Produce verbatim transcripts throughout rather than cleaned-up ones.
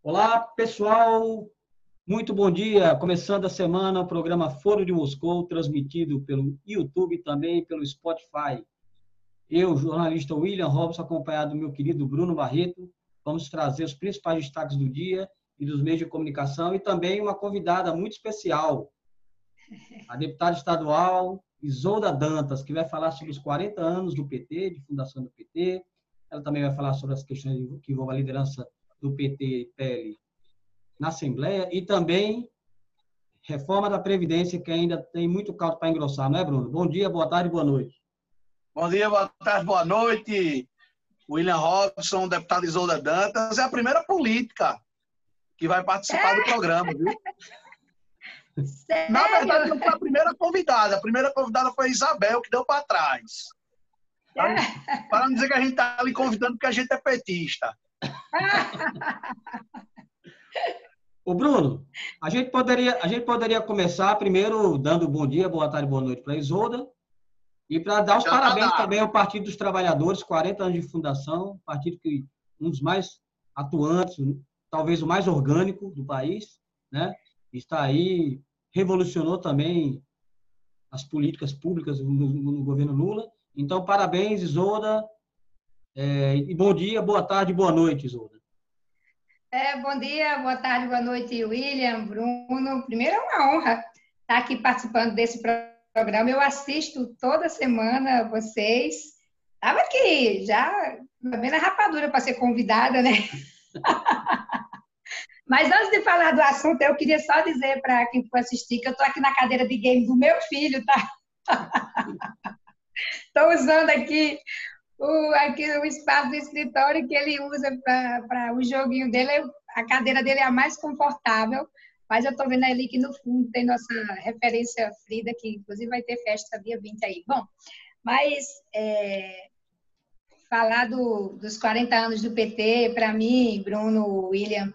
Olá, pessoal. Muito bom dia. Começando a semana, o programa Foro de Moscou, transmitido pelo YouTube e também pelo Spotify. Eu, jornalista William Robson, acompanhado do meu querido Bruno Barreto, vamos trazer os principais destaques do dia e dos meios de comunicação e também uma convidada muito especial, a deputada estadual Isolda Dantas, que vai falar sobre os quarenta anos do P T, de fundação do P T. Ela também vai falar sobre as questões que envolvem a liderança do P T e P L na Assembleia e também reforma da Previdência, que ainda tem muito caldo para engrossar, não é, Bruno? Bom dia, boa tarde, boa noite. Bom dia, boa tarde, boa noite. William Robson, deputado Isolda Dantas, é a primeira política que vai participar do programa, viu? Sério? Na verdade, não foi a primeira convidada. A primeira convidada foi a Isabel, que deu para trás. Para, para não dizer que a gente está ali convidando porque a gente é petista. Ô, Bruno, a gente poderia, a gente poderia começar primeiro dando bom dia, boa tarde, boa noite para a Isolda e para dar os Já parabéns tá também ao Partido dos Trabalhadores, quarenta anos de fundação, partido que um dos mais atuantes, talvez o mais orgânico do país, né? Está aí, revolucionou também as políticas públicas no, no, no governo Lula. Então, parabéns, Isolda, é, e bom dia, boa tarde, boa noite, Isolda. É, bom dia, boa tarde, boa noite, William, Bruno. Primeiro é uma honra estar aqui participando desse programa. Eu assisto toda semana vocês. Estava aqui, já vendo a rapadura para ser convidada, né? Mas antes de falar do assunto, eu queria só dizer para quem for assistir que eu estou aqui na cadeira de game do meu filho, tá? Estou usando aqui o, aqui o espaço do escritório que ele usa para o joguinho dele. A cadeira dele é a mais confortável, mas eu estou vendo ali que no fundo tem nossa referência Frida, que inclusive vai ter festa dia vinte aí. Bom, mas é, falar do, dos quarenta anos do P T, para mim, Bruno, William,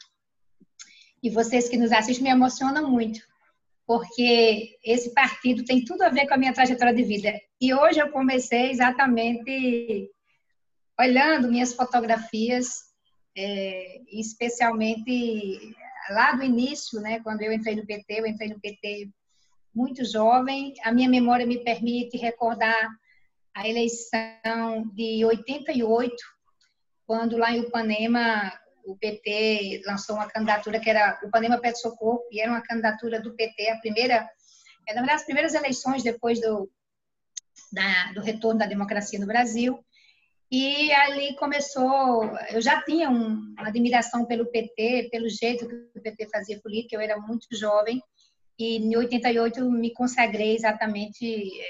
e vocês que nos assistem, me emociona muito, porque esse partido tem tudo a ver com a minha trajetória de vida. E hoje eu comecei exatamente olhando minhas fotografias, é, especialmente lá do início, né, quando eu entrei no P T, eu entrei no P T muito jovem. A minha memória me permite recordar a eleição de oitenta e oito, quando lá em Upanema o P T lançou uma candidatura que era Upanema Pede Socorro, e era uma candidatura do P T, a primeira, é uma das primeiras eleições depois do, da, do retorno da democracia no Brasil. E ali começou, eu já tinha um, uma admiração pelo P T, pelo jeito que o P T fazia política, eu era muito jovem, e em oitenta e oito me consagrei exatamente,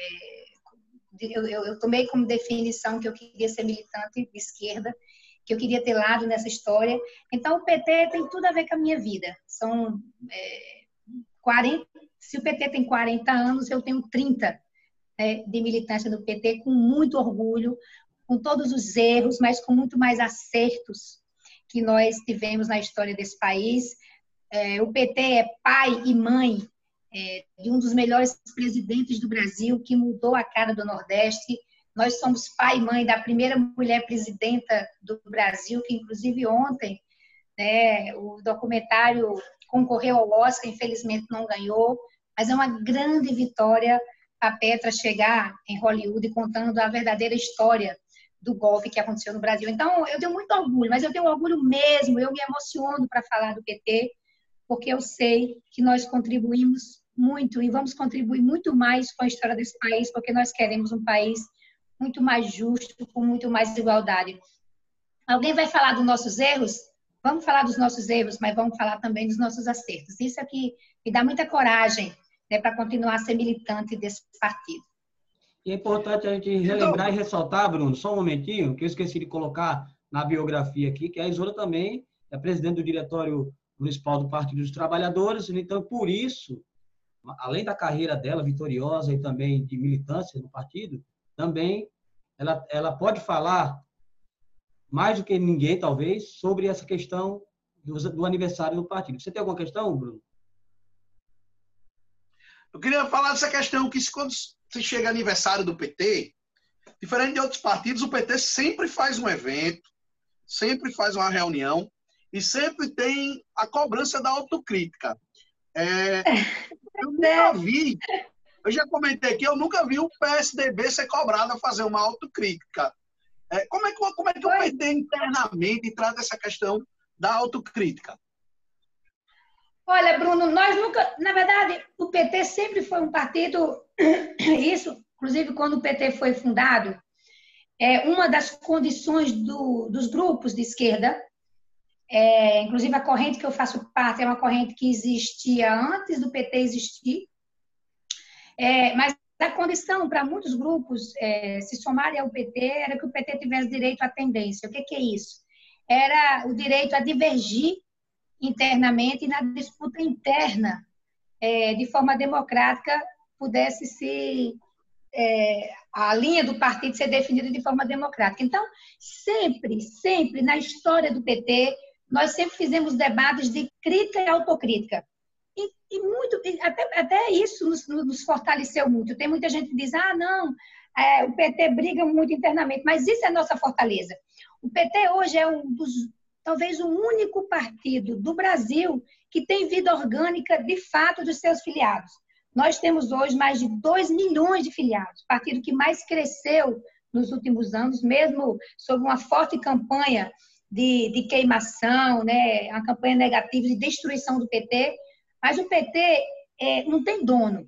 é, eu, eu, eu tomei como definição que eu queria ser militante de esquerda, que eu queria ter lado nessa história. Então, o P T tem tudo a ver com a minha vida. São é, quarenta, se o P T tem quarenta anos, eu tenho trinta, né, de militância do P T, com muito orgulho, com todos os erros, mas com muito mais acertos que nós tivemos na história desse país. É, o P T é pai e mãe é, de um dos melhores presidentes do Brasil, que mudou a cara do Nordeste. Nós somos pai e mãe da primeira mulher presidenta do Brasil, que inclusive ontem, né, o documentário concorreu ao Oscar, infelizmente não ganhou, mas é uma grande vitória a Petra chegar em Hollywood contando a verdadeira história do golpe que aconteceu no Brasil. Então, eu tenho muito orgulho, mas eu tenho orgulho mesmo, eu me emociono para falar do P T, porque eu sei que nós contribuímos muito e vamos contribuir muito mais com a história desse país, porque nós queremos um país muito mais justo, com muito mais igualdade. Alguém vai falar dos nossos erros? Vamos falar dos nossos erros, mas vamos falar também dos nossos acertos. Isso é que me dá muita coragem, né, para continuar a ser militante desse partido. E é importante a gente relembrar e ressaltar, Bruno, só um momentinho, que eu esqueci de colocar na biografia aqui, que a Isolda também é presidente do Diretório Municipal do Partido dos Trabalhadores, então, por isso, além da carreira dela vitoriosa e também de militância no partido, também ela, ela pode falar mais do que ninguém, talvez, sobre essa questão do, do aniversário do partido. Você tem alguma questão, Bruno? Eu queria falar dessa questão que quando se chega aniversário do P T, diferente de outros partidos, o P T sempre faz um evento, sempre faz uma reunião, e sempre tem a cobrança da autocrítica. É, eu nunca vi, eu já comentei aqui, eu nunca vi o P S D B ser cobrado a fazer uma autocrítica. É, como, é que, como é que o P T internamente trata essa questão da autocrítica? Olha, Bruno, nós nunca, na verdade, o P T sempre foi um partido, isso, inclusive quando o P T foi fundado, é uma das condições do, dos grupos de esquerda, é, inclusive a corrente que eu faço parte é uma corrente que existia antes do P T existir, é, mas a condição para muitos grupos é, se somarem ao P T era que o P T tivesse direito à tendência. O que, que é isso? Era o direito a divergir internamente e na disputa interna, é, de forma democrática, pudesse se é, a linha do partido ser definida de forma democrática. Então, sempre, sempre na história do P T, nós sempre fizemos debates de crítica e autocrítica. E, e muito, até, até isso nos, nos fortaleceu muito. Tem muita gente que diz, ah, não, é, o P T briga muito internamente, mas isso é nossa fortaleza. O P T hoje é um dos, talvez o único partido do Brasil que tem vida orgânica de fato dos seus filiados. Nós temos hoje mais de dois milhões de filiados, partido que mais cresceu nos últimos anos, mesmo sob uma forte campanha de, de queimação, né, uma campanha negativa de destruição do P T, mas o P T é, não tem dono.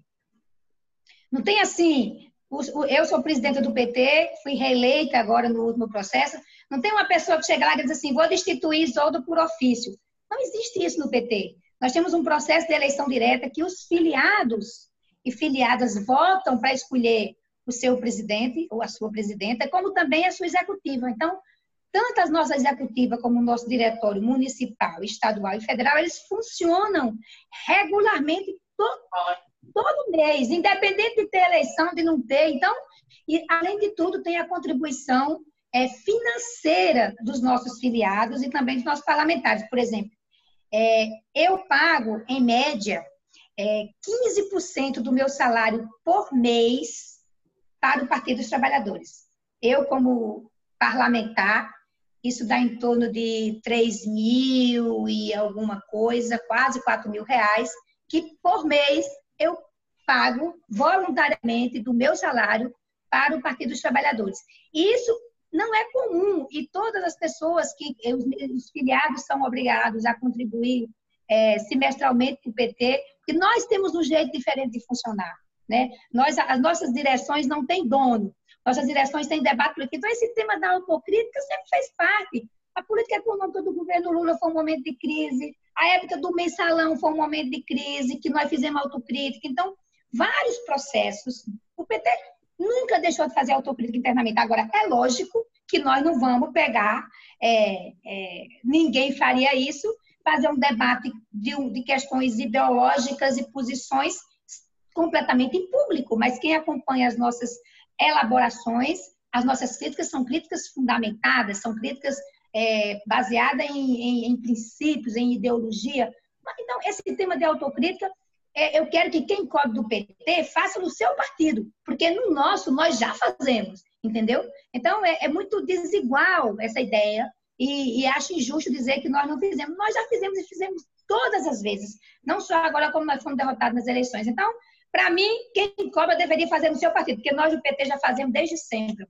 Não tem assim, eu sou presidenta do P T, fui reeleita agora no último processo, não tem uma pessoa que chega lá e diz assim, vou destituir Isolda por ofício. Não existe isso no P T. Nós temos um processo de eleição direta que os filiados e filiadas votam para escolher o seu presidente ou a sua presidenta, como também a sua executiva. Então, tanto a nossa executiva como o nosso diretório municipal, estadual e federal, eles funcionam regularmente todo, todo mês, independente de ter eleição, de não ter. Então, e, além de tudo, tem a contribuição é, financeira dos nossos filiados e também dos nossos parlamentares. Por exemplo, é, eu pago, em média, é, quinze por cento do meu salário por mês para o Partido dos Trabalhadores. Eu, como parlamentar, isso dá em torno de três mil e alguma coisa, quase quatro mil reais, que por mês eu pago voluntariamente do meu salário para o Partido dos Trabalhadores. Isso não é comum e todas as pessoas que os, os filiados são obrigados a contribuir é, semestralmente para o P T, porque nós temos um jeito diferente de funcionar, né? Nós, as nossas direções não têm dono, nossas direções têm debate político. Então, esse tema da autocrítica sempre fez parte. A política econômica do governo Lula foi um momento de crise, a época do mensalão foi um momento de crise, que nós fizemos autocrítica. Então, vários processos. O P T nunca deixou de fazer autocrítica internamente. Agora, é lógico que nós não vamos pegar, é, é, ninguém faria isso, fazer um debate de, de questões ideológicas e posições completamente em público, mas quem acompanha as nossas elaborações, as nossas críticas são críticas fundamentadas, são críticas é, baseadas em, em, em princípios, em ideologia. Então, esse tema de autocrítica, é, eu quero que quem cobre do P T faça no seu partido, porque no nosso nós já fazemos, entendeu? Então, é, é muito desigual essa ideia e, e acho injusto dizer que nós não fizemos. Nós já fizemos e fizemos todas as vezes, não só agora como nós fomos derrotados nas eleições. Então, para mim, quem cobra deveria fazer no seu partido, porque nós do P T já fazemos desde sempre.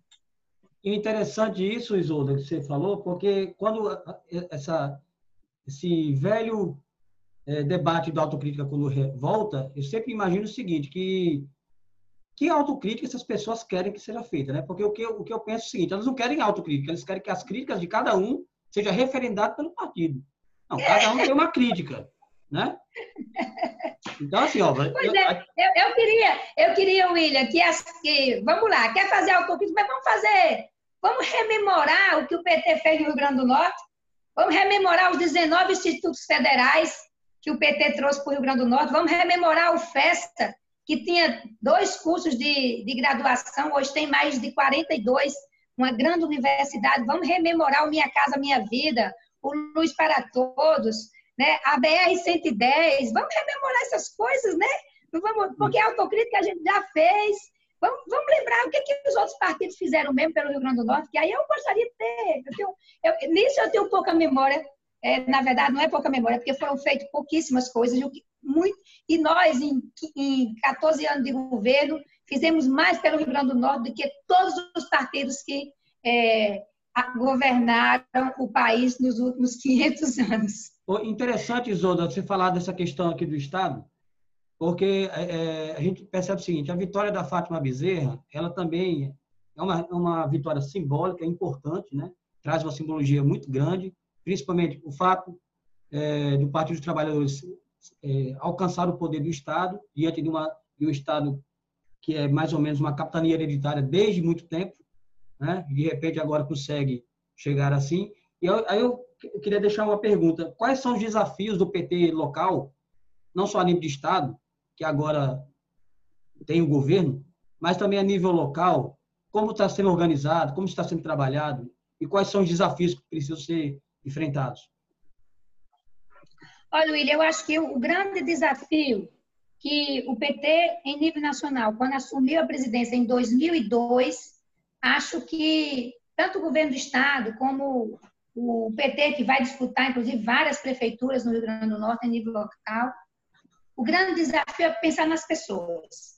E interessante isso, Isolda, que você falou, porque quando essa, esse velho é, debate da autocrítica, quando volta, eu sempre imagino o seguinte, que que autocrítica essas pessoas querem que seja feita, né? Porque o que, eu, o que eu penso é o seguinte, elas não querem autocrítica, eles querem que as críticas de cada um sejam referendadas pelo partido. Não, cada um tem uma crítica, né? Então, assim, ó... Pois eu, é, eu, eu, queria, eu queria, William, que, as, que... Vamos lá, quer fazer autocrítica, mas vamos fazer... Vamos rememorar o que o P T fez no Rio Grande do Norte? Vamos rememorar os dezenove institutos federais que o P T trouxe para o Rio Grande do Norte? Vamos rememorar o FESTA, que tinha dois cursos de, de graduação, hoje tem mais de quarenta e dois, uma grande universidade. Vamos rememorar o Minha Casa Minha Vida, o Luz para Todos, né? A B R cento e dez, vamos rememorar essas coisas, né? Não vamos, porque a autocrítica a gente já fez. Vamos, vamos lembrar o que, que os outros partidos fizeram mesmo pelo Rio Grande do Norte, que aí eu gostaria de ter. Eu tenho, eu, nisso eu tenho pouca memória. é, na verdade, não é pouca memória, porque foram feitas pouquíssimas coisas, e, o que, muito, e nós, em, em quatorze anos de governo, fizemos mais pelo Rio Grande do Norte do que todos os partidos que é, governaram o país nos últimos quinhentos anos. Interessante, Isolda, você falar dessa questão aqui do Estado, porque é, a gente percebe o seguinte, a vitória da Fátima Bezerra, ela também é uma, uma vitória simbólica, importante, né? Traz uma simbologia muito grande, principalmente o fato é, do Partido dos Trabalhadores é, alcançar o poder do Estado, diante de, uma, de um Estado que é mais ou menos uma capitania hereditária desde muito tempo, né? De repente agora consegue chegar assim. E eu, aí eu queria deixar uma pergunta, quais são os desafios do P T local, não só a nível de Estado, que agora tem o governo, mas também a nível local, como está sendo organizado, como está sendo trabalhado e quais são os desafios que precisam ser enfrentados? Olha, William, eu acho que o grande desafio que o P T, em nível nacional, quando assumiu a presidência em dois mil e dois, acho que tanto o governo do Estado como o P T, que vai disputar, inclusive, várias prefeituras no Rio Grande do Norte, em nível local, o grande desafio é pensar nas pessoas.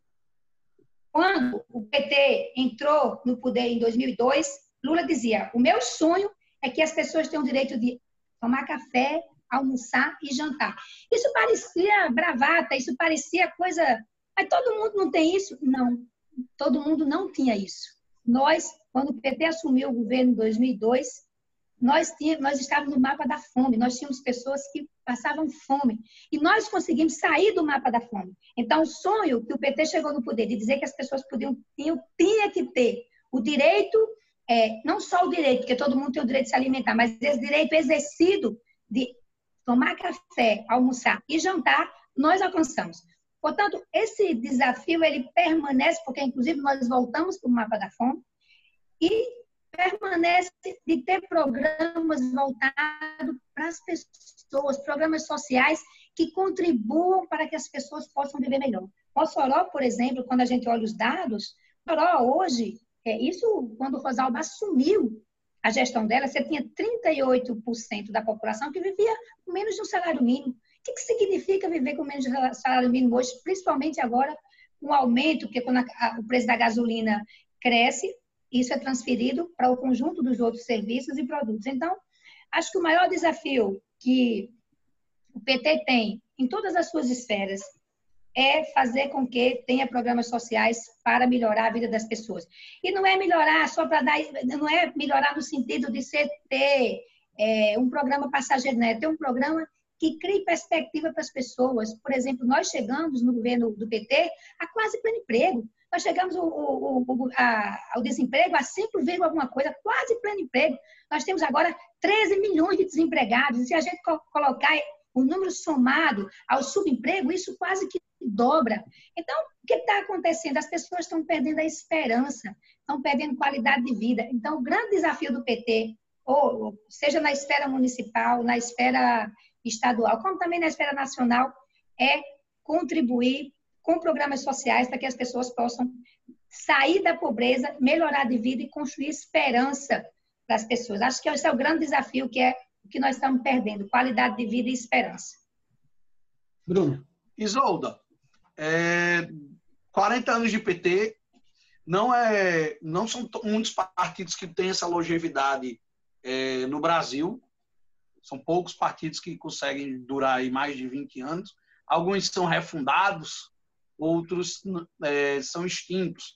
Quando o P T entrou no poder em dois mil e dois, Lula dizia, o meu sonho é que as pessoas tenham o direito de tomar café, almoçar e jantar. Isso parecia bravata, isso parecia coisa... Mas todo mundo não tem isso? Não, todo mundo não tinha isso. Nós, quando o P T assumiu o governo em dois mil e dois, nós, tínhamos, nós estávamos no mapa da fome, nós tínhamos pessoas que passavam fome. E nós conseguimos sair do mapa da fome. Então, o sonho que o P T chegou no poder de dizer que as pessoas podiam, tinham, tinha que ter o direito, é, não só o direito, porque todo mundo tem o direito de se alimentar, mas esse direito exercido de tomar café, almoçar e jantar, nós alcançamos. Portanto, esse desafio, ele permanece, porque, inclusive, nós voltamos para o mapa da fome e permanece de ter programas voltados para as pessoas, programas sociais que contribuam para que as pessoas possam viver melhor. Mossoró, por exemplo, quando a gente olha os dados, Mossoró hoje, é, isso quando o Rosalba assumiu a gestão dela, você tinha trinta e oito por cento da população que vivia com menos de um salário mínimo. O que, que significa viver com menos de um salário mínimo hoje, principalmente agora, com um aumento, porque quando a, a, o preço da gasolina cresce, isso é transferido para o conjunto dos outros serviços e produtos. Então, acho que o maior desafio que o P T tem em todas as suas esferas é fazer com que tenha programas sociais para melhorar a vida das pessoas. E não é melhorar só para dar, não é melhorar no sentido de ser ter é, um programa passageiro, né? Ter um programa que crie perspectiva para as pessoas. Por exemplo, nós chegamos no governo do P T a quase pleno emprego. Nós chegamos ao, ao, ao, ao desemprego a cinco, alguma coisa, quase pleno emprego. Nós temos agora treze milhões de desempregados. E se a gente colocar o número somado ao subemprego, isso quase que dobra. Então, o que está acontecendo? As pessoas estão perdendo a esperança, estão perdendo qualidade de vida. Então, o grande desafio do P T, ou seja na esfera municipal, na esfera estadual, como também na esfera nacional, é contribuir com programas sociais para que as pessoas possam sair da pobreza, melhorar de vida e construir esperança para as pessoas. Acho que esse é o grande desafio que é o que nós estamos perdendo, qualidade de vida e esperança. Bruno. Isolda, é, quarenta anos de P T, não, é, não são muitos partidos que têm essa longevidade é, no Brasil. São poucos partidos que conseguem durar aí mais de vinte anos. Alguns são refundados, outros é, são extintos.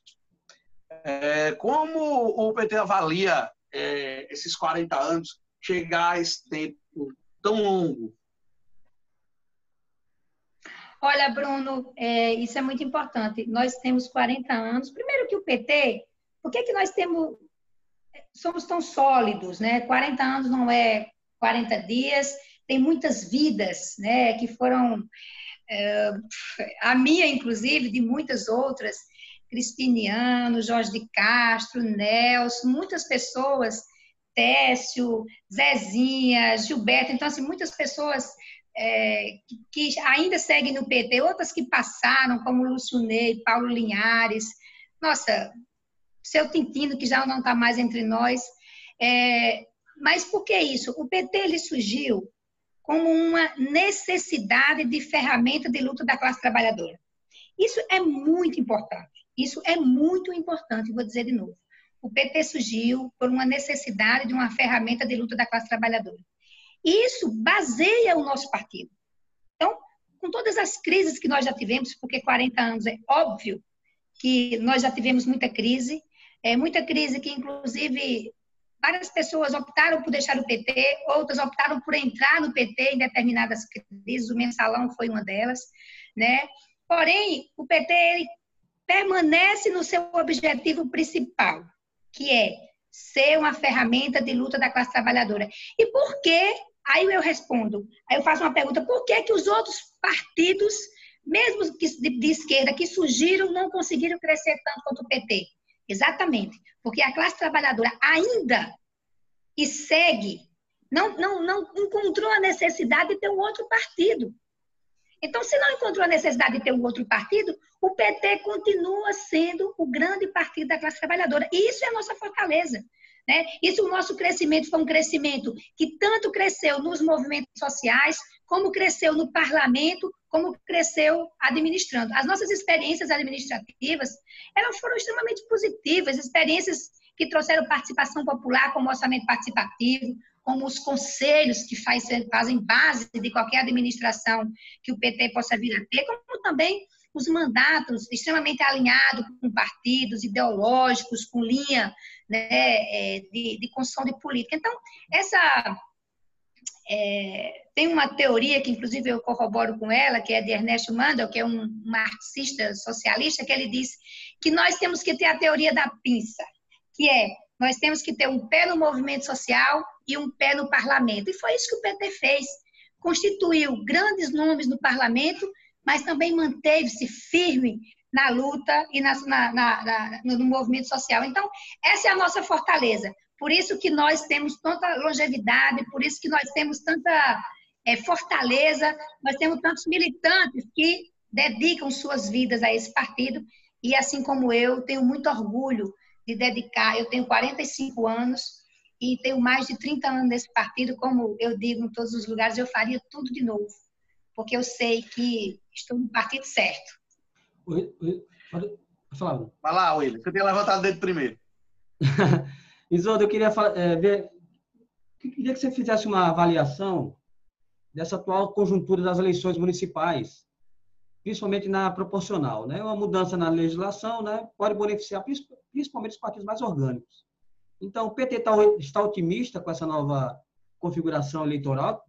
É, como o P T avalia é, esses quarenta anos, chegar a esse tempo tão longo? Olha, Bruno, é, isso é muito importante. Nós temos quarenta anos. Primeiro que o P T, por que, que nós temos, somos tão sólidos, né? quarenta anos não é quarenta dias, tem muitas vidas, né, que foram, é, a minha, inclusive, de muitas outras, Cristiniano, Jorge de Castro, Nelson, muitas pessoas, Técio, Zezinha, Gilberto, então, assim, muitas pessoas é, que, que ainda seguem no P T, outras que passaram, como Lúcio Ney, Paulo Linhares, nossa, seu Tintino, que já não está mais entre nós, é, mas por que isso? O P T ele surgiu como uma necessidade de ferramenta de luta da classe trabalhadora. Isso é muito importante. Isso é muito importante, vou dizer de novo. O P T surgiu por uma necessidade de uma ferramenta de luta da classe trabalhadora. E isso baseia o nosso partido. Então, com todas as crises que nós já tivemos, porque quarenta anos é óbvio que nós já tivemos muita crise, é, muita crise que, inclusive, várias pessoas optaram por deixar o P T, outras optaram por entrar no P T em determinadas crises, o mensalão foi uma delas, né? Porém, o P T ele permanece no seu objetivo principal, que é ser uma ferramenta de luta da classe trabalhadora. E por quê? Aí eu respondo, aí eu faço uma pergunta, por que que os outros partidos, mesmo de, de esquerda, que surgiram, não conseguiram crescer tanto quanto o P T? Exatamente, porque a classe trabalhadora ainda e segue, não, não, não encontrou a necessidade de ter um outro partido. Então, se não encontrou a necessidade de ter um outro partido, o P T continua sendo o grande partido da classe trabalhadora. E isso é a nossa fortaleza, né? Isso, o nosso crescimento foi um crescimento que tanto cresceu nos movimentos sociais, como cresceu no parlamento, como cresceu administrando. As nossas experiências administrativas, elas foram extremamente positivas, experiências que trouxeram participação popular, como orçamento participativo, como os conselhos que faz, fazem base de qualquer administração que o P T possa vir a ter, como também os mandatos extremamente alinhados com partidos ideológicos, com linha, né, de, de construção de política. Então, essa... É, tem uma teoria que, inclusive, eu corroboro com ela, que é de Ernesto Mandel, que é um marxista socialista, que ele diz que nós temos que ter a teoria da pinça, que é, nós temos que ter um pé no movimento social e um pé no parlamento. E foi isso que o P T fez. Constituiu grandes nomes no parlamento, mas também manteve-se firme na luta e na, na, na, no movimento social. Então, essa é a nossa fortaleza. Por isso que nós temos tanta longevidade, por isso que nós temos tanta é, fortaleza, nós temos tantos militantes que dedicam suas vidas a esse partido. E assim como eu, tenho muito orgulho de dedicar. Eu tenho quarenta e cinco anos e tenho mais de trinta anos nesse partido. Como eu digo em todos os lugares, eu faria tudo de novo, porque eu sei que estou no partido certo. Oi, oi, pode falar. Vai lá, William, você tem levantado o dedo primeiro. Isolda, eu queria falar, é, ver, eu queria que você fizesse uma avaliação dessa atual conjuntura das eleições municipais, principalmente na proporcional, né? Uma mudança na legislação, né, pode beneficiar principalmente os partidos mais orgânicos. Então, o P T está otimista com essa nova configuração eleitoral?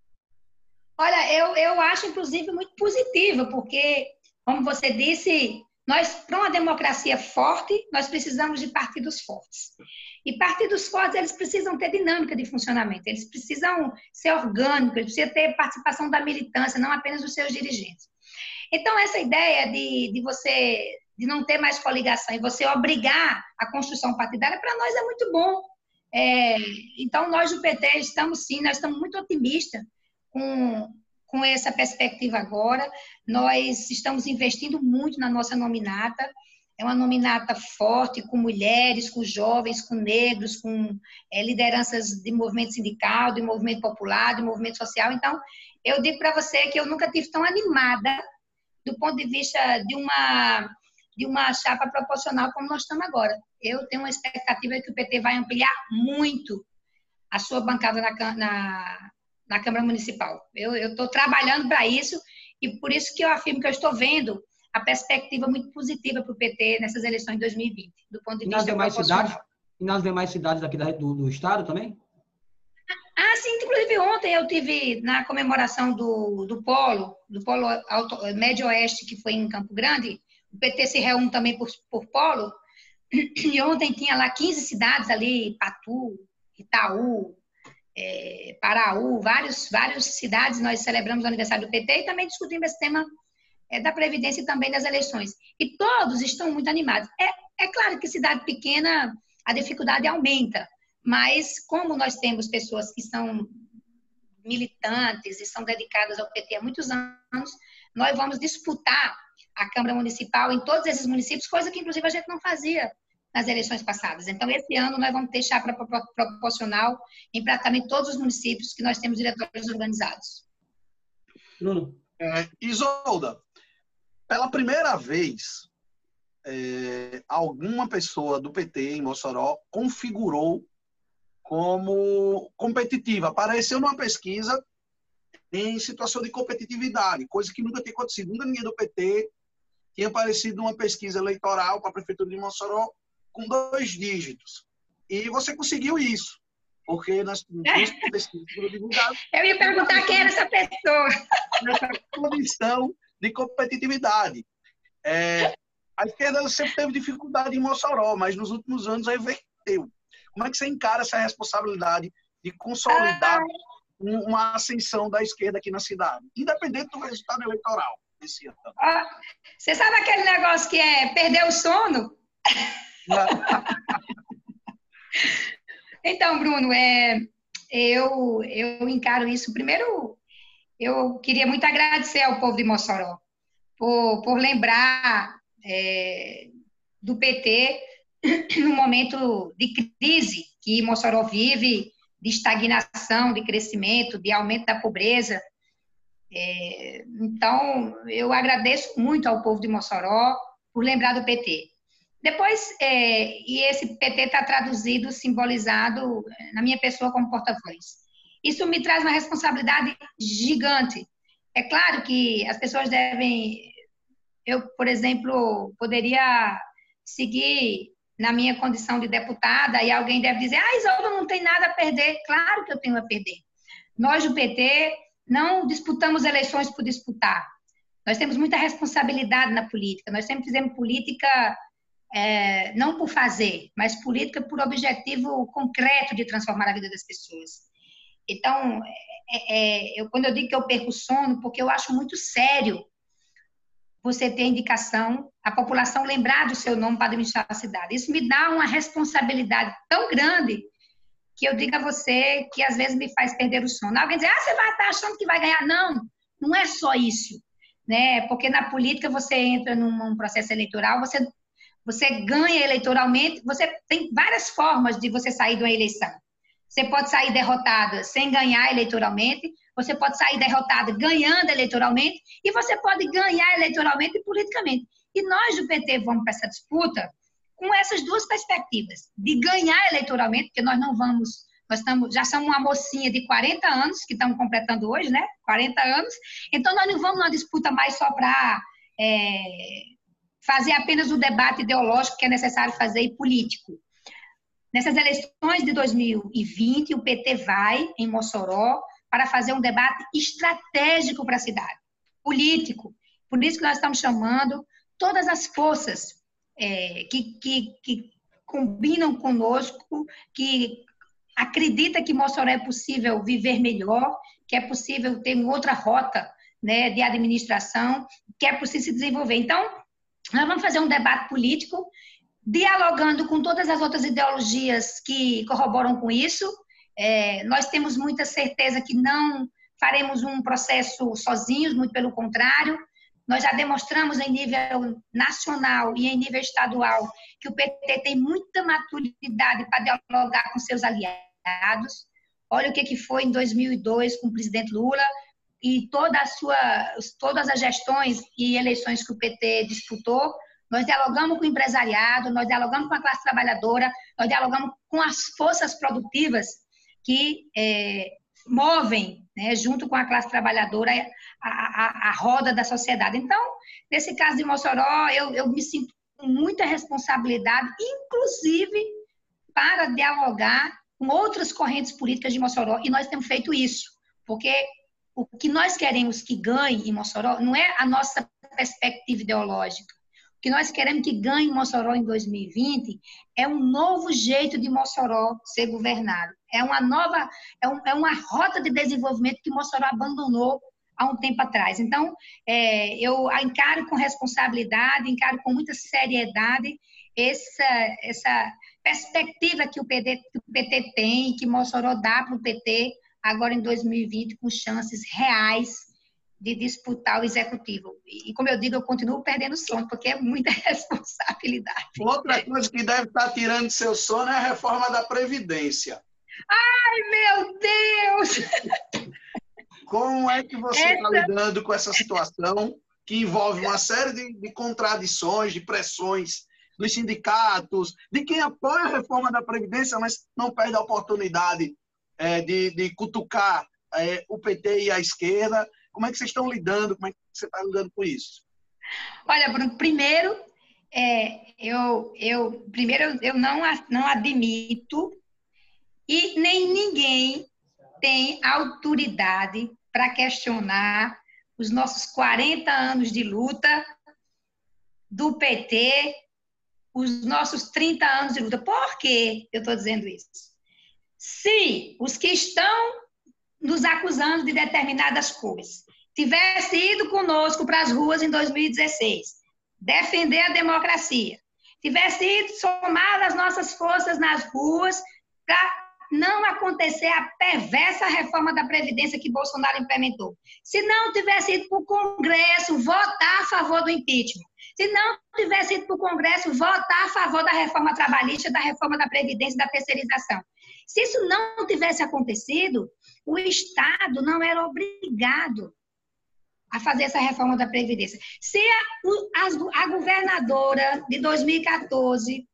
Olha, eu, eu acho, inclusive, muito positiva, porque, como você disse, nós, para uma democracia forte, nós precisamos de partidos fortes. E partidos fortes, eles precisam ter dinâmica de funcionamento, eles precisam ser orgânicos, eles precisam ter participação da militância, não apenas dos seus dirigentes. Então, essa ideia de, de você de não ter mais coligação e você obrigar a construção partidária, para nós é muito bom. É, então, nós do P T estamos sim, nós estamos muito otimistas com, com essa perspectiva agora. Nós estamos investindo muito na nossa nominata, é uma nominata forte, com mulheres, com jovens, com negros, com é, lideranças de movimento sindical, de movimento popular, de movimento social. Então, eu digo para você que eu nunca tive tão animada do ponto de vista de uma, de uma chapa proporcional como nós estamos agora. Eu tenho uma expectativa de que o P T vai ampliar muito a sua bancada na, na, na Câmara Municipal. Eu estou trabalhando para isso e por isso que eu afirmo que eu estou vendo a perspectiva muito positiva para o P T nessas eleições de dois mil e vinte, do ponto de e vista nas demais proporcional. cidades, e nas demais cidades aqui do, do estado também? Ah, sim, inclusive ontem eu tive na comemoração do, do Polo, do Polo Alto, Médio Oeste, que foi em Campo Grande, o P T se reúne também por, por Polo, e ontem tinha lá quinze cidades ali, Patu, Itaú, é, Paraú, vários, várias cidades, nós celebramos o aniversário do P T e também discutimos esse tema é, da Previdência e também das eleições. E todos estão muito animados. É, é claro que cidade pequena, a dificuldade aumenta, mas como nós temos pessoas que são militantes e são dedicadas ao P T há muitos anos, nós vamos disputar a Câmara Municipal em todos esses municípios, coisa que inclusive a gente não fazia nas eleições passadas. Então, esse ano, nós vamos ter chapa proporcional em praticamente todos os municípios que nós temos diretórios organizados. Bruno. É, Isolda, pela primeira vez, é, alguma pessoa do P T em Mossoró configurou como competitiva. Apareceu numa pesquisa em situação de competitividade, coisa que nunca tinha acontecido. Nunca ninguém do P T tinha aparecido numa pesquisa eleitoral para a Prefeitura de Mossoró com dois dígitos. E você conseguiu isso, porque nós duas pesquisas foram divulgadas. Eu ia perguntar quem era essa pessoa. Nessa condição de competitividade. É, a esquerda sempre teve dificuldade em Mossoró, mas nos últimos anos reverteu. Como é que você encara essa responsabilidade de consolidar ah. uma ascensão da esquerda aqui na cidade, independente do resultado eleitoral desse ano? Ah, você sabe aquele negócio que é perder o sono? Então, Bruno, é, eu, eu encaro isso. Primeiro, eu queria muito agradecer ao povo de Mossoró por, por lembrar é, do P T no momento de crise que Mossoró vive, de estagnação, de crescimento, de aumento da pobreza. É, então, eu agradeço muito ao povo de Mossoró por lembrar do P T. Depois, é, e esse P T está traduzido, simbolizado na minha pessoa como porta-voz. Isso me traz uma responsabilidade gigante. É claro que as pessoas devem... Eu, por exemplo, poderia seguir na minha condição de deputada e alguém deve dizer, ah, Isolda não tem nada a perder. Claro que eu tenho a perder. Nós, do P T, não disputamos eleições por disputar. Nós temos muita responsabilidade na política. Nós sempre fizemos política é, não por fazer, mas política por objetivo concreto de transformar a vida das pessoas. Então, é, é, eu, quando eu digo que eu perco o sono, porque eu acho muito sério você ter indicação, a população lembrar do seu nome para administrar a cidade. Isso me dá uma responsabilidade tão grande que eu digo a você que às vezes me faz perder o sono. Alguém diz, ah, você vai estar achando que vai ganhar. Não, não é só isso, né? Porque na política você entra num processo eleitoral, você, você ganha eleitoralmente, você tem várias formas de você sair de uma eleição. Você pode sair derrotada sem ganhar eleitoralmente, você pode sair derrotada ganhando eleitoralmente, e você pode ganhar eleitoralmente e politicamente. E nós do P T vamos para essa disputa com essas duas perspectivas, de ganhar eleitoralmente, porque nós não vamos, nós estamos, já somos uma mocinha de quarenta anos, que estamos completando hoje, né? quarenta anos, então nós não vamos numa disputa mais só para é, fazer apenas o debate ideológico que é necessário fazer e político. Nessas eleições de dois mil e vinte, o P T vai em Mossoró para fazer um debate estratégico para a cidade, político. Por isso que nós estamos chamando todas as forças é, que, que, que combinam conosco, que acreditam que Mossoró é possível viver melhor, que é possível ter uma outra rota, né, de administração, que é possível se desenvolver. Então, nós vamos fazer um debate político, dialogando com todas as outras ideologias que corroboram com isso. É, nós temos muita certeza que não faremos um processo sozinhos, muito pelo contrário. Nós já demonstramos em nível nacional e em nível estadual que o P T tem muita maturidade para dialogar com seus aliados. Olha o que foi em dois mil e dois com o presidente Lula e toda a sua, todas as gestões e eleições que o P T disputou. Nós dialogamos com o empresariado, nós dialogamos com a classe trabalhadora, nós dialogamos com as forças produtivas que é, movem, né, junto com a classe trabalhadora, a, a, a roda da sociedade. Então, nesse caso de Mossoró, eu, eu me sinto com muita responsabilidade, inclusive para dialogar com outras correntes políticas de Mossoró, e nós temos feito isso, porque o que nós queremos que ganhe em Mossoró não é a nossa perspectiva ideológica. O que nós queremos que ganhe em Mossoró em dois mil e vinte é um novo jeito de Mossoró ser governado. É uma nova, é, um, é uma rota de desenvolvimento que Mossoró abandonou há um tempo atrás. Então, é, eu encaro com responsabilidade, encaro com muita seriedade essa, essa perspectiva que o, P T, que o P T tem, que Mossoró dá para o P T agora em dois mil e vinte, com chances reais de disputar o executivo. E, como eu digo, eu continuo perdendo sono, porque é muita responsabilidade. Outra coisa que deve estar tirando seu sono é a reforma da Previdência. Ai, meu Deus! Como é que você está Essa... lidando com essa situação que envolve uma série de, de contradições, de pressões dos sindicatos, de quem apoia a reforma da Previdência, mas não perde a oportunidade é, de, de cutucar é, o P T e a esquerda? Como é que vocês estão lidando? Como é que você está lidando com isso? Olha, Bruno, primeiro, é, eu, eu, primeiro, eu não, não admito e nem ninguém tem autoridade para questionar os nossos quarenta anos de luta do P T, os nossos trinta anos de luta. Por que eu estou dizendo isso? Se os que estão nos acusando de determinadas coisas tivessem ido conosco para as ruas em dois mil e dezesseis, defender a democracia, tivessem ido somar as nossas forças nas ruas para não acontecer a perversa reforma da Previdência que Bolsonaro implementou. Se não tivesse ido para o Congresso votar a favor do impeachment, se não tivesse ido para o Congresso votar a favor da reforma trabalhista, da reforma da Previdência e da terceirização. Se isso não tivesse acontecido, o Estado não era obrigado a fazer essa reforma da Previdência. Se a, a, a governadora de dois mil e quatorze...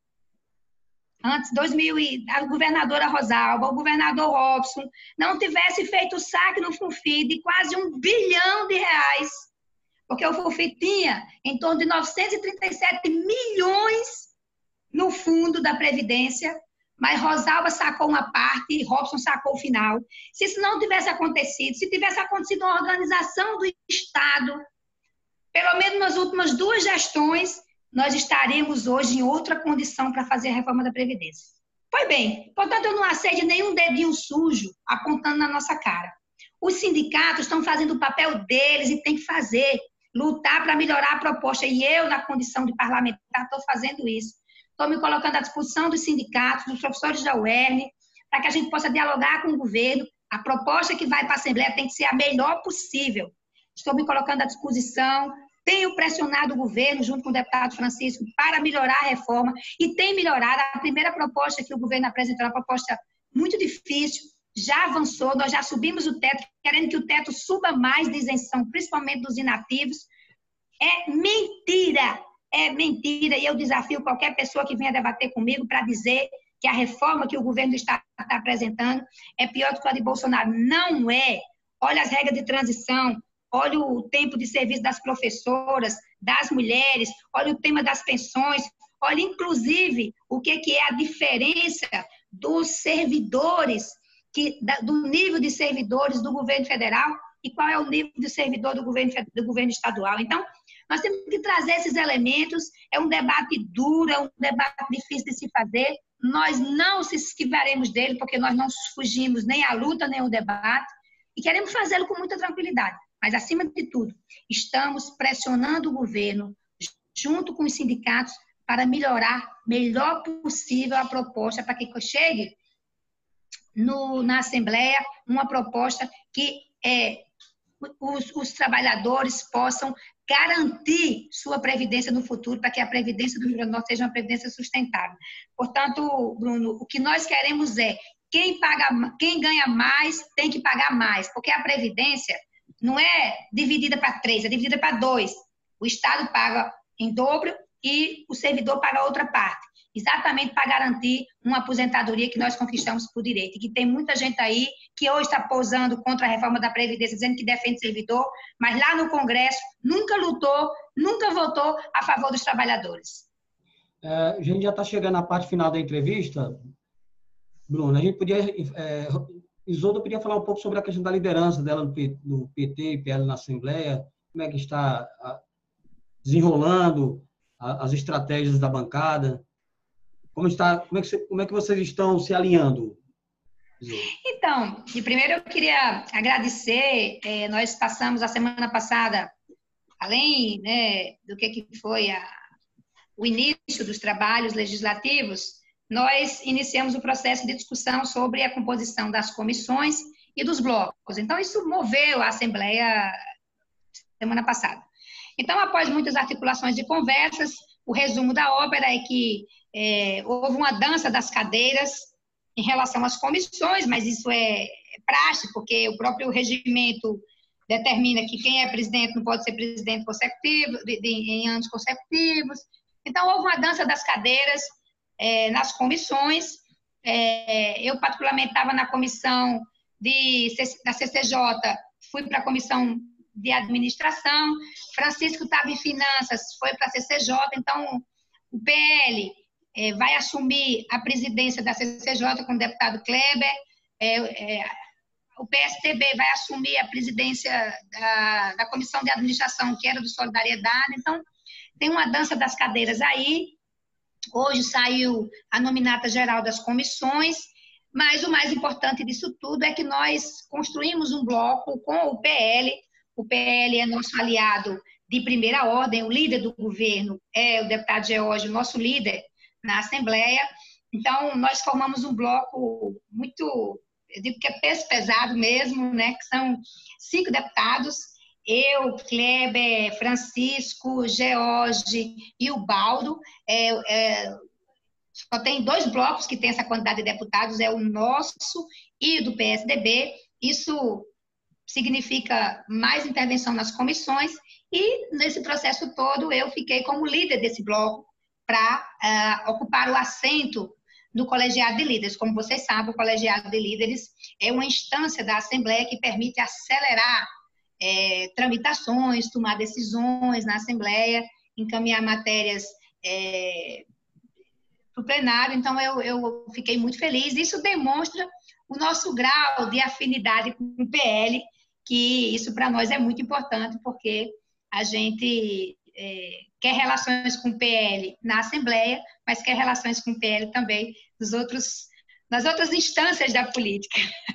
Antes, dois mil, a governadora Rosalba, o governador Robson, não tivesse feito o saque no FUNFI de quase um bilhão de reais, porque o FUNFI tinha em torno de novecentos e trinta e sete milhões no fundo da Previdência, mas Rosalba sacou uma parte e Robson sacou o final. Se isso não tivesse acontecido, se tivesse acontecido uma organização do Estado, pelo menos nas últimas duas gestões, nós estaríamos hoje em outra condição para fazer a reforma da Previdência. Pois bem, portanto, eu não aceito nenhum dedinho sujo apontando na nossa cara. Os sindicatos estão fazendo o papel deles e tem que fazer, lutar para melhorar a proposta. E eu, na condição de parlamentar, estou fazendo isso. Estou me colocando à disposição dos sindicatos, dos professores da U E R N, para que a gente possa dialogar com o governo. A proposta que vai para a Assembleia tem que ser a melhor possível. Estou me colocando à disposição. Tenho pressionado o governo, junto com o deputado Francisco, para melhorar a reforma, e tem melhorado. A primeira proposta que o governo apresentou, uma proposta muito difícil, já avançou, nós já subimos o teto, querendo que o teto suba mais de isenção, principalmente dos inativos. É mentira, é mentira, e eu desafio qualquer pessoa que venha debater comigo para dizer que a reforma que o governo está, está apresentando é pior do que a de Bolsonaro. Não é. Olha as regras de transição, olha o tempo de serviço das professoras, das mulheres, olha o tema das pensões, olha, inclusive, o que, que é a diferença dos servidores, que, do nível de servidores do governo federal e qual é o nível de servidor do governo, do governo estadual. Então, nós temos que trazer esses elementos. É um debate duro, é um debate difícil de se fazer. Nós não se esquivaremos dele, porque nós não fugimos nem à luta, nem ao debate, e queremos fazê-lo com muita tranquilidade. Mas, acima de tudo, estamos pressionando o governo, junto com os sindicatos, para melhorar melhor possível a proposta, para que chegue no, na Assembleia uma proposta que é, os, os trabalhadores possam garantir sua previdência no futuro, para que a previdência do Rio Grande do Norte seja uma previdência sustentável. Portanto, Bruno, o que nós queremos é quem, paga, quem ganha mais tem que pagar mais, porque a previdência não é dividida para três, é dividida para dois. O Estado paga em dobro e o servidor paga outra parte, exatamente para garantir uma aposentadoria que nós conquistamos por direito. E que tem muita gente aí que hoje está posando contra a reforma da Previdência, dizendo que defende o servidor, mas lá no Congresso nunca lutou, nunca votou a favor dos trabalhadores. É, a gente já está chegando à parte final da entrevista. Bruno, a gente podia... É, Isolda podia falar um pouco sobre a questão da liderança dela no P T e P L na Assembleia, como é que está desenrolando as estratégias da bancada, como, está, como, é, que, como é que vocês estão se alinhando? Isolda? Então, de primeiro eu queria agradecer, é, nós passamos a semana passada, além, né, do que, que foi a, o início dos trabalhos legislativos, nós iniciamos o processo de discussão sobre a composição das comissões e dos blocos. Então, isso moveu a Assembleia semana passada. Então, após muitas articulações de conversas, o resumo da ópera é que é, houve uma dança das cadeiras em relação às comissões, mas isso é, é prático, porque o próprio regimento determina que quem é presidente não pode ser presidente consecutivo, de, de, em anos consecutivos. Então, houve uma dança das cadeiras é, nas comissões. É, eu, particularmente, estava na comissão de, da C C J, fui para a comissão de administração, Francisco estava em finanças, foi para a C C J, então o P L é, vai assumir a presidência da C C J com o deputado Kleber, é, é, o P S D B vai assumir a presidência da, da comissão de administração, que era do Solidariedade, então tem uma dança das cadeiras aí. Hoje saiu a nominata geral das comissões, mas o mais importante disso tudo é que nós construímos um bloco com o P L. O P L é nosso aliado de primeira ordem, o líder do governo é o deputado Geórgio, nosso líder na Assembleia. Então, nós formamos um bloco muito, eu digo que é peso pesado mesmo, né? Que são cinco deputados, eu, Kleber, Francisco, George e o Baldo. É, é, só tem dois blocos que tem essa quantidade de deputados, é o nosso e o do P S D B. Isso significa mais intervenção nas comissões, e nesse processo todo eu fiquei como líder desse bloco para uh, ocupar o assento no colegiado de líderes. Como vocês sabem, o colegiado de líderes é uma instância da Assembleia que permite acelerar é, tramitações, tomar decisões na Assembleia, encaminhar matérias é, para o plenário. Então, eu, eu fiquei muito feliz. Isso demonstra o nosso grau de afinidade com o P L, que isso para nós é muito importante, porque a gente é, quer relações com o P L na Assembleia, mas quer relações com o P L também nos outros, nas outras instâncias da política.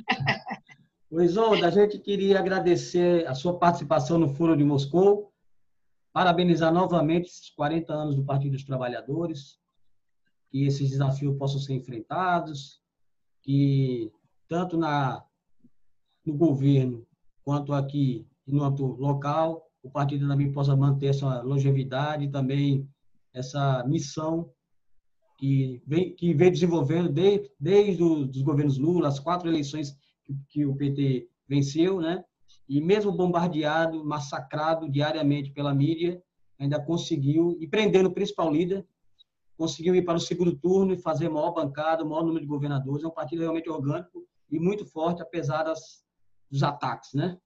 O Isolda, a gente queria agradecer a sua participação no Foro de Moscou, parabenizar novamente esses quarenta anos do Partido dos Trabalhadores, que esses desafios possam ser enfrentados, que tanto na, no governo quanto aqui no âmbito local, o partido também possa manter essa longevidade e também essa missão que vem, que vem desenvolvendo desde, desde os governos Lula, as quatro eleições que, que o P T venceu, né? E mesmo bombardeado, massacrado diariamente pela mídia, ainda conseguiu, e prendendo o principal líder, conseguiu ir para o segundo turno e fazer maior bancada, o maior número de governadores. É um partido realmente orgânico e muito forte, apesar das, dos ataques, né?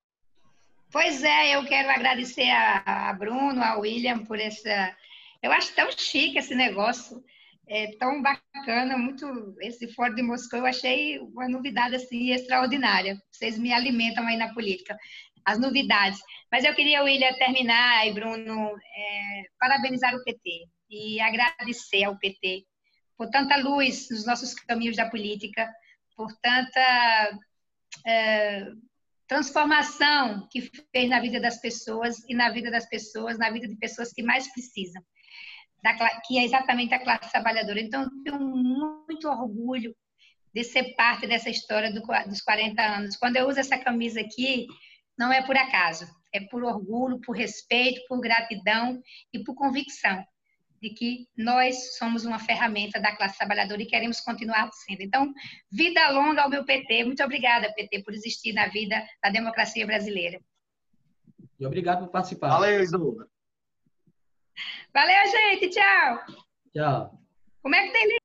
Pois é, eu quero agradecer a, a Bruno, a William, por essa... Eu acho tão chique esse negócio, é tão bacana, muito... Esse Fórum de Moscou, eu achei uma novidade, assim, extraordinária. Vocês me alimentam aí na política, as novidades. Mas eu queria, William, terminar, e Bruno, é, parabenizar o P T e agradecer ao P T por tanta luz nos nossos caminhos da política, por tanta... É, transformação que fez na vida das pessoas e na vida das pessoas, na vida de pessoas que mais precisam, da, que é exatamente a classe trabalhadora. Então, eu tenho muito orgulho de ser parte dessa história do, dos quarenta anos. Quando eu uso essa camisa aqui, não é por acaso, é por orgulho, por respeito, por gratidão e por convicção de que nós somos uma ferramenta da classe trabalhadora e queremos continuar sendo. Então, vida longa ao meu P T. Muito obrigada, P T, por existir na vida da democracia brasileira. E obrigado por participar. Valeu, Isolda. Valeu, gente. Tchau. Tchau. Como é que tem...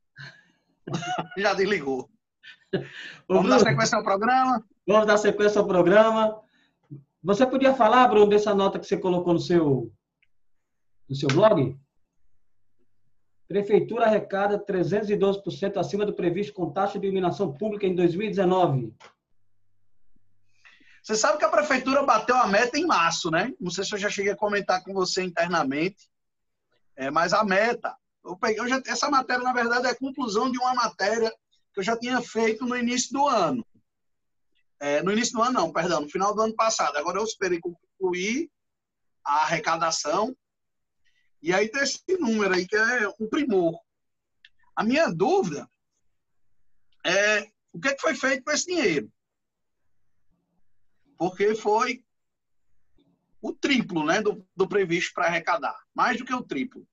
Já desligou. Ô, Vamos Bruno, dar sequência ao programa? Vamos dar sequência ao programa. Você podia falar, Bruno, dessa nota que você colocou no seu, no seu blog? Prefeitura arrecada trezentos e doze por cento acima do previsto com taxa de iluminação pública em dois mil e dezenove. Você sabe que a prefeitura bateu a meta em março, né? Não sei se eu já cheguei a comentar com você internamente, é, mas a meta... Eu peguei, eu já, essa matéria, na verdade, é a conclusão de uma matéria que eu já tinha feito no início do ano. É, no início do ano, não, perdão, no final do ano passado. Agora eu esperei concluir a arrecadação. E aí tem esse número aí, que é um primor. A minha dúvida é o que foi feito com esse dinheiro. Porque foi o triplo, né, do, do previsto para arrecadar, mais do que o triplo.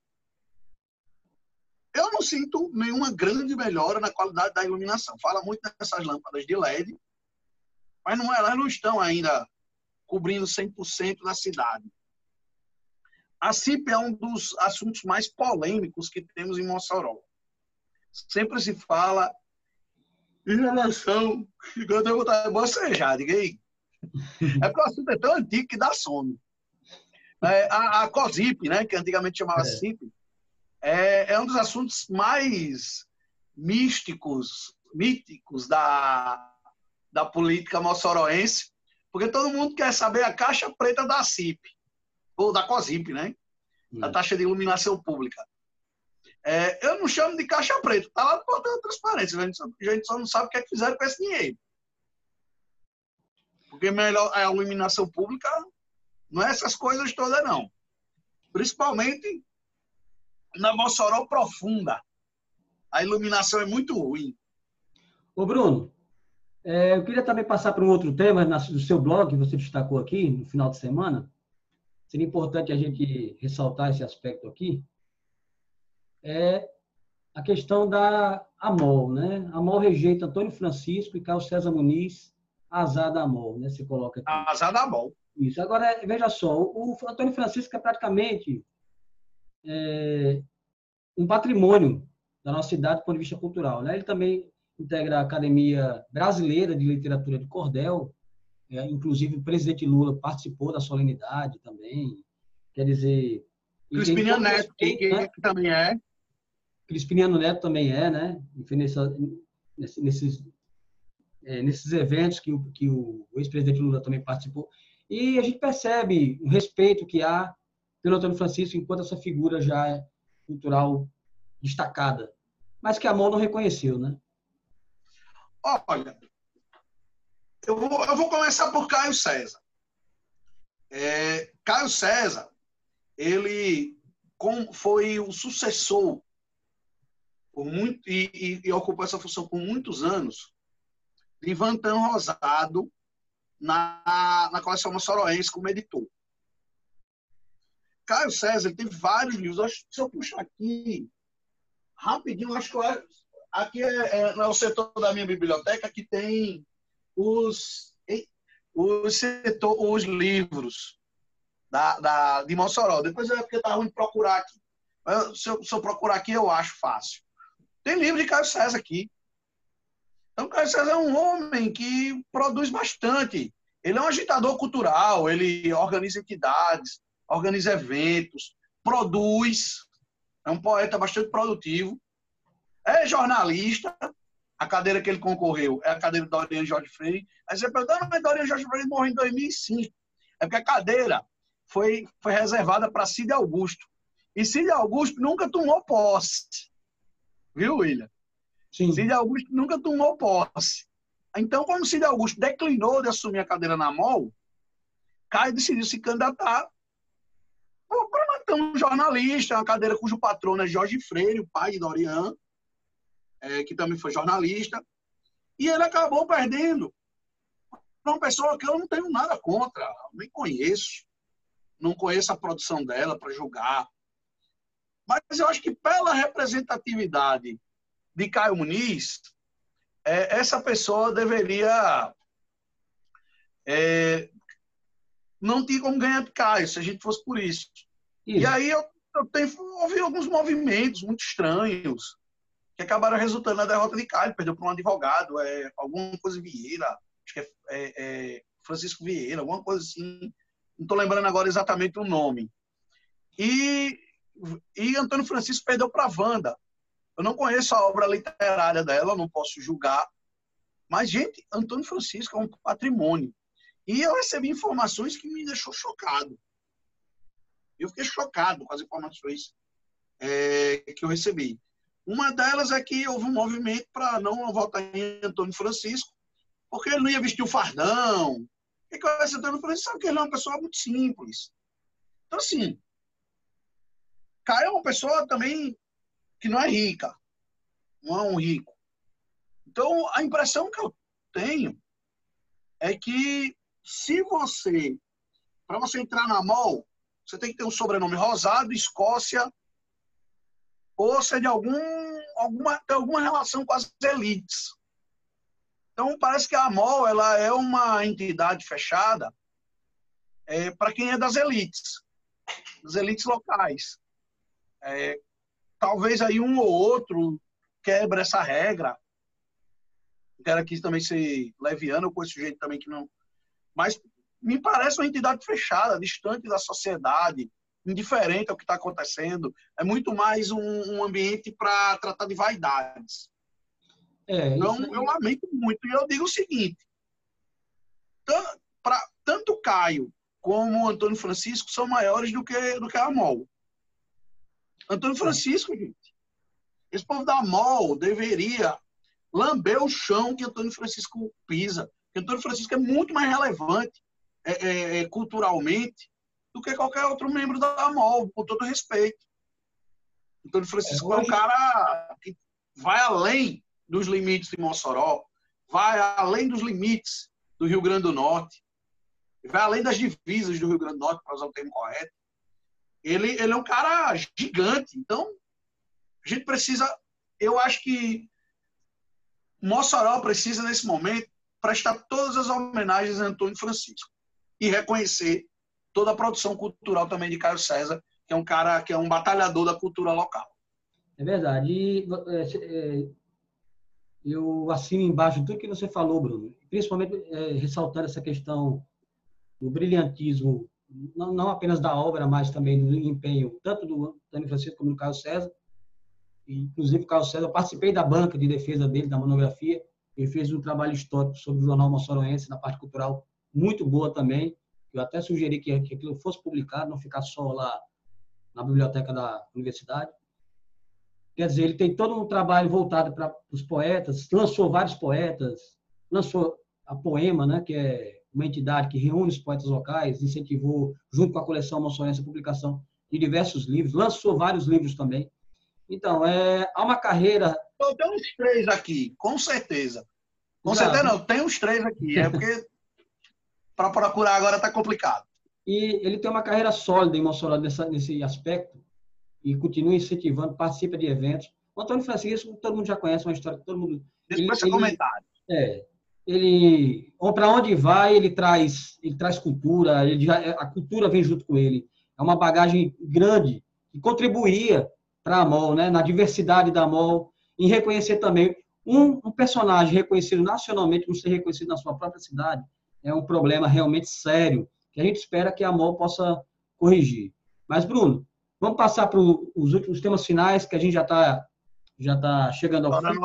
Eu não sinto nenhuma grande melhora na qualidade da iluminação. Fala muito nessas lâmpadas de L E D, mas não, elas não estão ainda cobrindo cem por cento da cidade. A C I P é um dos assuntos mais polêmicos que temos em Mossoró. Sempre se fala em relação... Eu tenho vontade de bocejar, diga aí. É porque o assunto é tão antigo que dá sono. É, a, a COSIP, né, que antigamente chamava É. C I P, é, é um dos assuntos mais místicos, míticos da, da política moçoroense, porque todo mundo quer saber a caixa preta da C I P, ou da COSIP, né? A taxa de iluminação pública. É, eu não chamo de caixa preta, está lá no portal da transparência, a gente, só, a gente só não sabe o que é que fizeram com esse dinheiro. Porque melhor a iluminação pública não é essas coisas todas, não. Principalmente na Mossoró profunda. A iluminação é muito ruim. Ô, Bruno, é, eu queria também passar para um outro tema no seu blog, que você destacou aqui no final de semana. Seria importante a gente ressaltar esse aspecto aqui. É a questão da AMOL, né? A AMOL rejeita Antônio Francisco e Carlos César Muniz, azar da AMOL, né? Você coloca aqui. Azar da AMOL. Isso. Agora, veja só, o Antônio Francisco é praticamente é, um patrimônio da nossa cidade do ponto de vista cultural, né? Ele também integra a Academia Brasileira de Literatura de Cordel, é, inclusive o presidente Lula participou da solenidade também, quer dizer... Crispiniano Neto, que, que, né? que também é. Crispiniano Neto também é, né? Nessa, nesses, é, nesses eventos que, o, que o ex-presidente Lula também participou. E a gente percebe o respeito que há pelo Antônio Francisco enquanto essa figura já é cultural destacada, mas que a AMOL não reconheceu, né? Olha, eu vou, eu vou começar por Caio César. É, Caio César, ele com, foi o sucessor por muito, e, e, e ocupou essa função por muitos anos de Vantão Rosado na, na coleção moçoroense como editor. Caio César ele tem vários livros. Acho, se eu puxar aqui rapidinho, acho que eu, aqui é, é, no setor da minha biblioteca que tem os, os, setor, os livros da, da, de Mossoró. Depois é porque tá ruim de procurar aqui. Se eu, se eu procurar aqui, eu acho fácil. Tem livro de Caio César aqui. Então, Caio César é um homem que produz bastante. Ele é um agitador cultural, ele organiza entidades, organiza eventos, produz. É um poeta bastante produtivo. É jornalista. A cadeira que ele concorreu é a cadeira de Doriane Jorge Freire. Aí você pergunta, não, mas Doriane Jorge Freire morreu em dois mil e cinco. É porque a cadeira foi, foi reservada para Cide Augusto. E Cide Augusto nunca tomou posse. Viu, William? Sim. Cide Augusto nunca tomou posse. Então, como Cide Augusto declinou de assumir a cadeira na AMOL, Caio decidiu se candidatar para matar um jornalista, uma cadeira cujo patrono é Jorge Freire, o pai de Doriane, é, que também foi jornalista. E ele acabou perdendo para uma pessoa que eu não tenho nada contra, nem conheço. Não conheço a produção dela para julgar. Mas eu acho que pela representatividade de Caio Muniz, é, essa pessoa deveria é, não ter como ganhar de Caio, se a gente fosse por isso. isso. E aí eu, eu tenho, ouvi alguns movimentos muito estranhos que acabaram resultando na derrota de Caio. Perdeu para um advogado, é, alguma coisa Vieira, acho que é, é, é Francisco Vieira, alguma coisa assim. Não estou lembrando agora exatamente o nome. E, e Antônio Francisco perdeu para Wanda. Eu não conheço a obra literária dela, não posso julgar. Mas, gente, Antônio Francisco é um patrimônio. E eu recebi informações que me deixou chocado. Eu fiquei chocado com as informações é, que eu recebi. Uma delas é que houve um movimento para não votar em Antônio Francisco, porque ele não ia vestir o fardão. O que conhece Antônio Francisco sabe que ele é uma pessoa muito simples. Então, assim, Caio é uma pessoa também que não é rica, não é um rico. Então, a impressão que eu tenho é que se você para você entrar na mol, você tem que ter um sobrenome Rosado, Escócia, ou ser de algum, alguma, ter alguma relação com as elites. Então, parece que a mol ela é uma entidade fechada é, para quem é das elites, das elites locais. É, talvez aí um ou outro quebra essa regra. Eu quero aqui também ser leviano, eu conheço gente também que não... Mas me parece uma entidade fechada, distante da sociedade, indiferente ao que está acontecendo. É muito mais um, um ambiente para tratar de vaidades. É, então, isso aí... eu lamento muito. E eu digo o seguinte, pra, tanto o Caio como o Antônio Francisco são maiores do que, do que a mol. Antônio Francisco, gente, esse povo da mol deveria lamber o chão que Antônio Francisco pisa. Porque Antônio Francisco é muito mais relevante é, é, é, culturalmente do que qualquer outro membro da mol, com todo respeito. Antônio Francisco é, hoje... é um cara que vai além dos limites de Mossoró, vai além dos limites do Rio Grande do Norte, vai além das divisas do Rio Grande do Norte, para usar o termo correto. Ele, ele é um cara gigante. Então, a gente precisa... Eu acho que Mossoró precisa, nesse momento, prestar todas as homenagens a Antônio Francisco e reconhecer toda a produção cultural também de Caio César, que é um cara que é um batalhador da cultura local. É verdade. E é, eu assino embaixo tudo que você falou, Bruno. Principalmente é, ressaltando essa questão do brilhantismo, não, não apenas da obra, mas também do empenho, tanto do Antônio Francisco como do Caio César. Inclusive, o Caio César, eu participei da banca de defesa dele, da monografia. Ele fez um trabalho histórico sobre o jornal moçoroense, na parte cultural, muito boa também. Eu até sugeri que, que aquilo fosse publicado, não ficar só lá na biblioteca da universidade. Quer dizer, ele tem todo um trabalho voltado para os poetas, lançou vários poetas, lançou a Poema, né, que é uma entidade que reúne os poetas locais, incentivou, junto com a coleção moçoroense, a publicação de diversos livros, lançou vários livros também. Então, é, há uma carreira... Eu tenho uns três aqui, com certeza. Com Exato. certeza não, tem uns três aqui. É porque para procurar agora está complicado. E ele tem uma carreira sólida em Mossoró nessa, nesse aspecto e continua incentivando, participa de eventos. O Antônio Francisco, todo mundo já conhece, uma história que todo mundo... Deixa eu comentário. É, ele, para onde vai, ele traz, ele traz cultura, ele já, a cultura vem junto com ele. É uma bagagem grande que contribuiria para a mol, né, na diversidade da mol, em reconhecer também um, um personagem reconhecido nacionalmente, não ser reconhecido na sua própria cidade, é um problema realmente sério, que a gente espera que a mol possa corrigir. Mas, Bruno, vamos passar para os últimos temas finais, que a gente já está já tá chegando ao fim.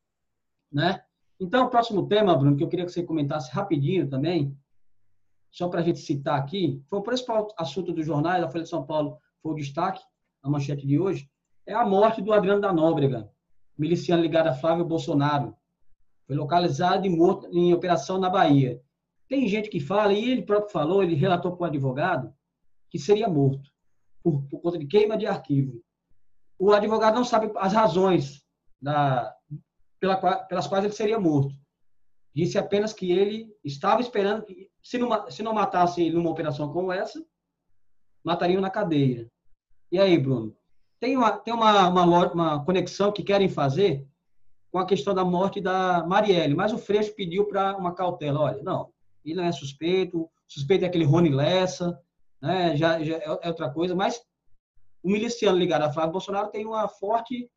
Né? Então, o próximo tema, Bruno, que eu queria que você comentasse rapidinho também, só para a gente citar aqui, foi o principal assunto dos jornais, a Folha de São Paulo foi o destaque, a manchete de hoje, é a morte do Adriano da Nóbrega, miliciano ligado a Flávio Bolsonaro. Foi localizado e morto em operação na Bahia. Tem gente que fala, e ele próprio falou, ele relatou para o advogado, que seria morto por, por conta de queima de arquivo. O advogado não sabe as razões da, pela, pelas quais ele seria morto. Disse apenas que ele estava esperando que, se não, se não matasse ele numa operação como essa, matariam na cadeia. E aí, Bruno? Tem uma, tem uma, uma, uma conexão que querem fazer com a questão da morte da Marielle, mas o Freixo pediu para uma cautela. Olha, não, ele não é suspeito, suspeito é aquele Rony Lessa, né, já, já é outra coisa, mas o miliciano ligado a Flávio Bolsonaro tem uma forte,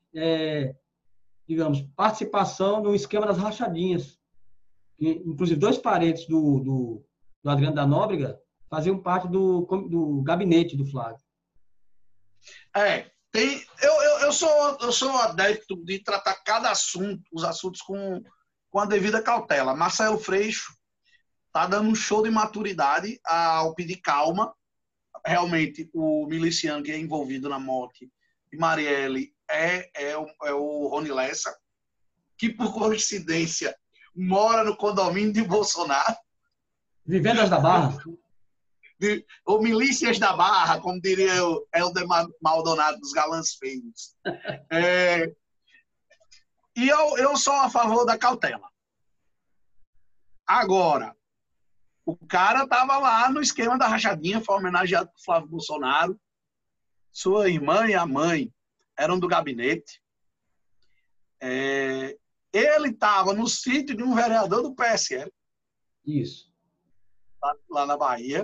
é, digamos, participação no esquema das rachadinhas. Inclusive, dois parentes do, do, do Adriano da Nóbrega faziam parte do, do gabinete do Flávio. É, tem, eu, eu, eu, sou, eu sou adepto de tratar cada assunto, os assuntos com, com a devida cautela. Marcelo Freixo está dando um show de maturidade ao pedir calma. Realmente, o miliciano que é envolvido na morte de Marielle é, é, o, é o Rony Lessa, que, por coincidência, mora no condomínio de Bolsonaro. Vivendas da Barra. Ou Milícias da Barra, como diria o Helder Maldonado dos Galãs Feios. É, e eu, eu sou a favor da cautela. Agora, O cara estava lá no esquema da rachadinha, foi homenageado por Flávio Bolsonaro. Sua irmã e a mãe eram do gabinete. É, ele estava no sítio de um vereador do P S L. Isso. Lá, lá na Bahia.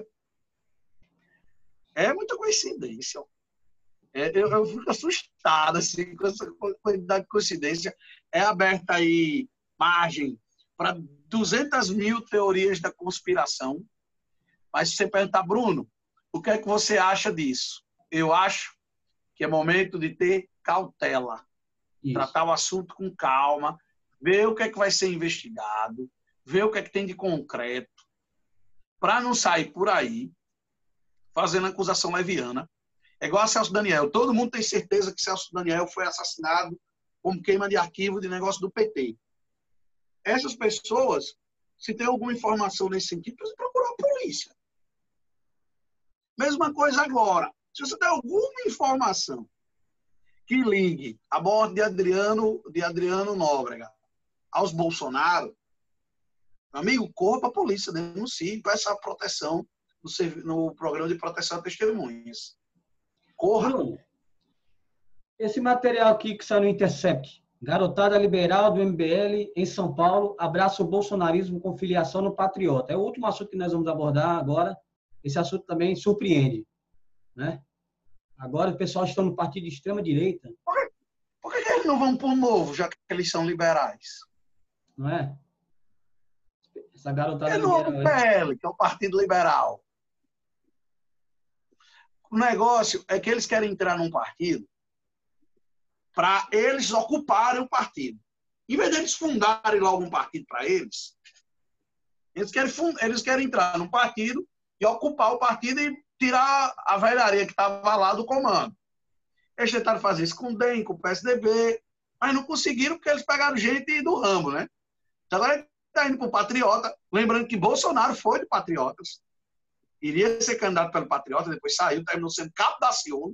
É muita coincidência. É, eu, eu fico assustado assim, com essa quantidade de coincidência. É aberta aí margem para duzentas mil teorias da conspiração. Mas se você perguntar, Bruno, o que é que você acha disso? Eu acho que é momento de ter cautela. Isso. Tratar o assunto com calma, ver o que é que vai ser investigado, ver o que é que tem de concreto, para não sair por aí fazendo acusação leviana. É igual a Celso Daniel. Todo mundo tem certeza que Celso Daniel foi assassinado como queima de arquivo de negócio do P T. Essas pessoas, se tem alguma informação nesse sentido, precisam procurar a polícia. Mesma coisa agora. Se você tem alguma informação que ligue a morte de Adriano, de Adriano Nóbrega aos Bolsonaro, amigo, corra para a polícia, denuncie, peça a proteção no, no programa de proteção a testemunhas. Corra. Bruno, esse material aqui que saiu no Intercept, garotada liberal do M B L em São Paulo, abraça o bolsonarismo com filiação no Patriota. É o último assunto que nós vamos abordar agora. Esse assunto também surpreende, né? Agora o pessoal está no partido de extrema-direita. Por que, por que eles não vão para o Novo, já que eles são liberais? Não é? Essa garotada é liberal. Novo P L, que é o Partido Liberal. O negócio é que eles querem entrar num partido para eles ocuparem o partido. Em vez de eles fundarem logo um partido para eles, eles querem, eles querem entrar num partido e ocupar o partido e tirar a velharia que estava lá do comando. Eles tentaram fazer isso com o D E M, com o P S D B, mas não conseguiram porque eles pegaram gente do ramo, né? Então agora ele está indo para o Patriota, lembrando que Bolsonaro foi de Patriotas, iria ser candidato pelo Patriota, depois saiu, terminou sendo cabo da Ciúme,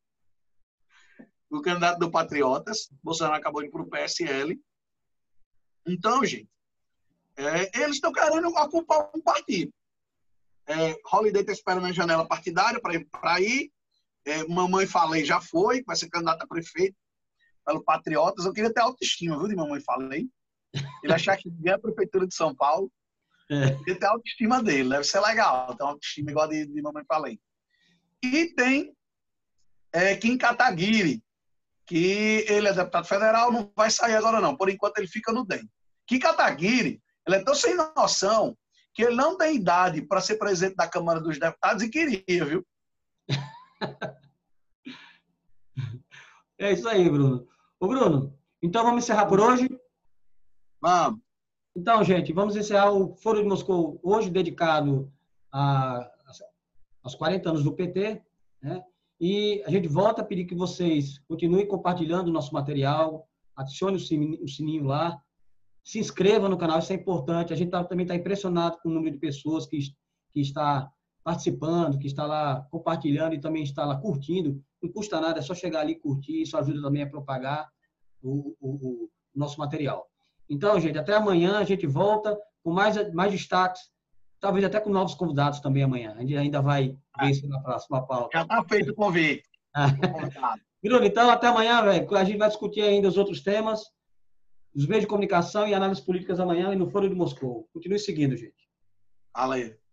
o candidato do Patriotas. Bolsonaro acabou indo para o P S L. Então, gente, é, eles estão querendo ocupar um partido. É, Holliday está esperando na janela partidária para ir. É, Mamãe Falei já foi, vai ser candidata a prefeito pelo Patriotas. Eu queria ter autoestima, viu, de Mamãe Falei. Ele achar que ganha a prefeitura de São Paulo. É. Eu queria ter a autoestima dele, deve ser legal ter uma autoestima igual de, de Mamãe Falei. E tem é, Kim Kataguiri, que ele é deputado federal, não vai sair agora não. Por enquanto ele fica no D E M. Kim Kataguiri, ele é tão sem noção que ele não tem idade para ser presidente da Câmara dos Deputados e queria, viu? É isso aí, Bruno. Ô, Bruno, então vamos encerrar por hoje? Vamos. Então, gente, vamos encerrar o Foro de Moscou hoje, dedicado a, aos quarenta anos do P T, né? E a gente volta a pedir que vocês continuem compartilhando o nosso material, adicione o sininho, o sininho lá, se inscreva no canal, isso é importante. A gente tá, também está impressionado com o número de pessoas que, que está participando, que está lá compartilhando e também está lá curtindo. Não custa nada, é só chegar ali e curtir, isso ajuda também a propagar o, o, o nosso material. Então, gente, até amanhã a gente volta com mais, mais destaques, talvez até com novos convidados também amanhã. A gente ainda vai ver isso na próxima pauta. Já está feito o convite. Bruno, então, até amanhã, velho. A gente vai discutir ainda os outros temas, os meios de comunicação e análises políticas amanhã e no Foro de Moscou. Continue seguindo, gente. Valeu.